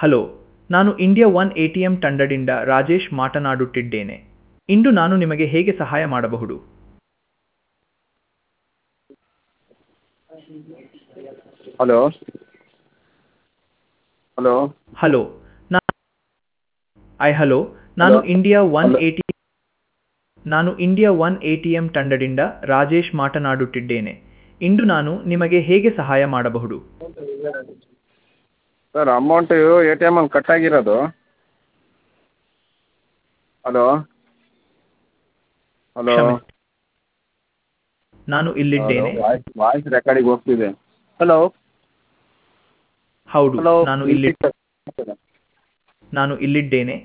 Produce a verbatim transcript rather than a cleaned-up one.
Hello, ನಾನು India one A T M ತಂಡದಿಂದ ರಾಜೇಶ್ ಮಾತನಾಡುತ್ತಿದ್ದೇನೆ. ಇಂದು ನಾನು ನಿಮಗೆ ಹೇಗೆ ಸಹಾಯ ಮಾಡಬಹುದು? ಹಲೋ ಹಲೋ ಹಲೋ, ನಾನು ಐ ಹಲೋ, ನಾನು hello India one hello A T ನಾನು India one A T M ತಂಡದಿಂದ ರಾಜೇಶ್ ಮಾತನಾಡುತ್ತಿದ್ದೇನೆ. ಇಂದು ನಾನು ನಿಮಗೆ ಹೇಗೆ ಸಹಾಯ ಮಾಡಬಹುದು? ಸರ್ ಅಮೌಂಟು ಎ ಟಿ ಎಮಲ್ಲಿ ಕಟ್ ಆಗಿರೋದು. ಹಲೋ ಹಲೋ ಕ್ಷಮಿಸಿ, ನಾನು ಹಲೋ ಇಲ್ಲಿದ್ದೇನೆ. ವಾಯ್ಸ್ ವಾಯ್ಸ್ ರೆಕಾರ್ಡಿಗೆ ಹೋಗ್ತಿದೆ. ಹಲೋ ಹೌದು, ಹಲೋ ನಾನು ಇಲ್ಲಿ ನಾನು ಇಲ್ಲಿದ್ದೇನೆ.